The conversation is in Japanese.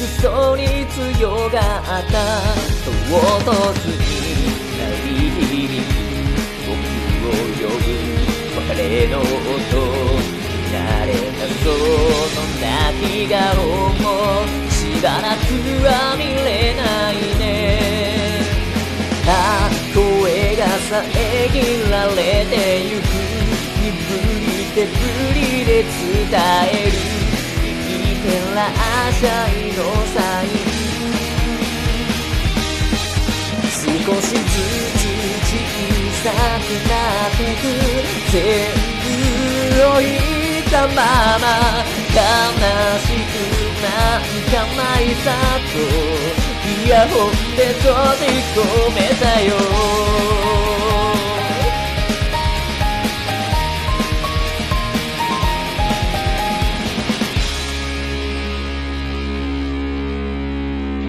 嘘に強がった唐突に鳴り響く僕を呼ぶ別れの音慣れたその泣き顔もしばらくは見れないね。ああ声が遮られてゆく鈍い手振りで伝える右手らっしゃいのサイン少しずつ小さくなってく全部を言ったまま悲しくなんかないさとイヤホンで閉じ込めたよ。